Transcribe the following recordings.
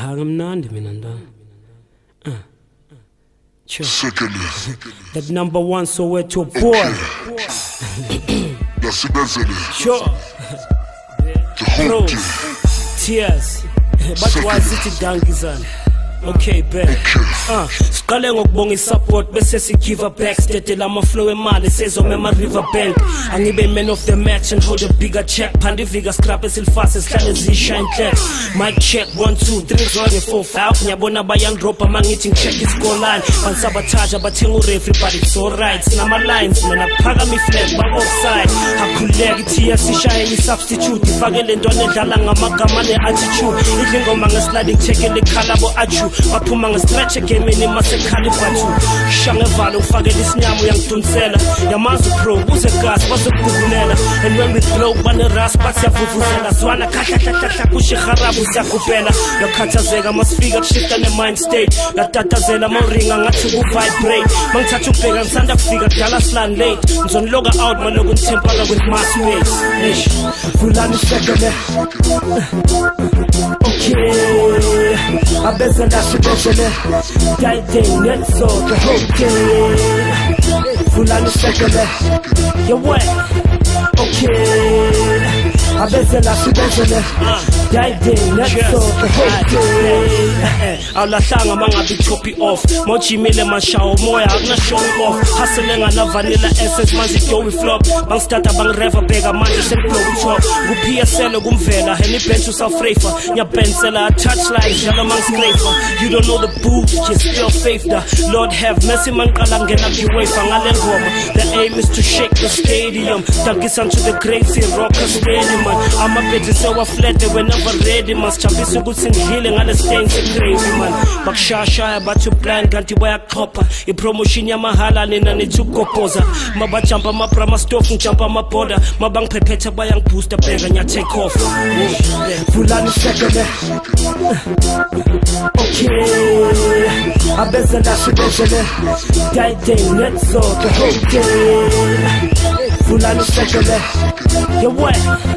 Hagamnandi minanda. Sure. That number one, so we're to boy. Sure. Bro, tears. But why is it donkeys on? Okay, bet. Siqale ngokubonga support bese si give back state lama flow emali sezome ma river bank angibe man of the match and hold a bigger check phandi vika scrap esilfast esihlale zishine check mic check 1 2 3 4 5 nyabona bayan drop mangithi check iscore line bansabotage abathenga ureferee but it's all right sinama lines mina phaka mi flag ba offside akhuleka ithi sishaye ni substitute ifake lento nedlala ngamagama ne attitude idle ngoma ngesliding check le khala bo achu baphuma nge-stretch egameni masekhalifatu shangevalo ufakela isinyama uyangidunisela yamazi pro uze gas bazokugugulela and when we blow bane-ras bathi siyavuvuzela zwana khahlahlahlahla kushe harabu siyakhuphela yakhathazeka masifika kushifta ne-mind state yatatazela mawuringa ngathi ku-vibrate mangithatha ukubheka ngisanda kufika kudala slan late ngizoniloka out maloku ngithempaka with my space eish vulani sekele okay abezela shibeshele guiding net so the whole day fulani sekele you wet okay abezela shibeshele guiding net so the whole day awulahlanga mangabe choppy off mojimile mashawo moya akuna show off hustle ngana vanilla essence manje dough flop bangistata bangireva bheka manje sekublow top ku-PSL kumvela henny bench usafrafer nyabensela touchline njalo mangiscraper you don't know the boo just still faith da Lord have mercy mangiqala ngena kuyiwafer ngale ngoma the aim is to shake the stadium dankisa to the crazy rocker stadium I'm a bit so flat whenever ready must chapisa ukuthi ngidlile ngale stain crazy man bakshashaya bathu plan kanti bayakhopha ipromotion yamahala nina nithukopoza mabajumpa amaprama stove ngijumpa amaborder mabangiphephetha bayangibooster bheka nya take off fulani sekele okay abezela shibeshele guiding net so the whole day fulani sekele you wet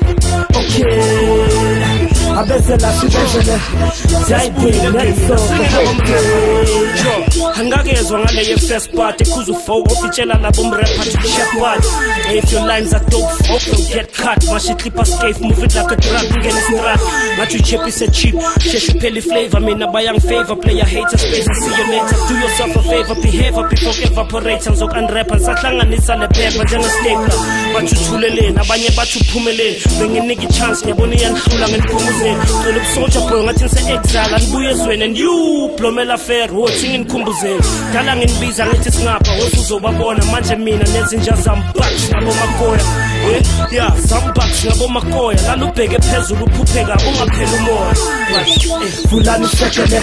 okay abezela shibeshele guiding net so the whole day hangakezwa ngale ye first part ekuza ufoko ofitshela labo mrapper to shepherd if your lines are dope don't get cut mashi clip a scave move it like a drug ngene strap ngathi chip is a cheap sheshu pheli flavor mina bayang favor player hater space see you later do yourself a favor behave before evaporate ngizok unrapper sahlanganisa le paper njenge stapler bathuthuleleni abanye bathuphumeleni benginike chance ngiyabona iyanhlula ngeniphumuzeni cela ubusoja boy ngathi ngise exile angibuye ezweni and you blomela fair wothi nginikhumbuze dala nginibiza ngithi singapha uzobabona manje mina nezinja zambucks ngabo makoya yeah zambucks ngabo makoya lana ubheke phezulu uphupheka ungaphela umoya fulani sekele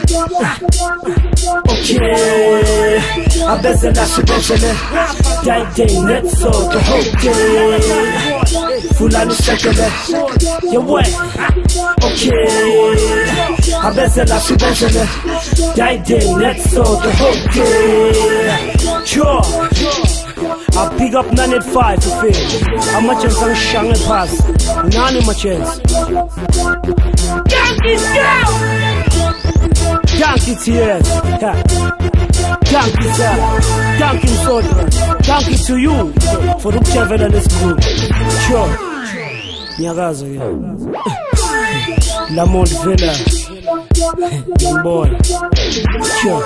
okay abezela shibeshele guiding net so the whole day fulani sekele you wet okay abezela shibeshele guiding net so the whole day sure I pick up 985 to feel how much I'm going to shang and pass none of my chance Yankee down Yankee tears Yankee sir Yankee soldier Yankee to you for the travel and the school sure Nyagazo Lamont Villa boy sure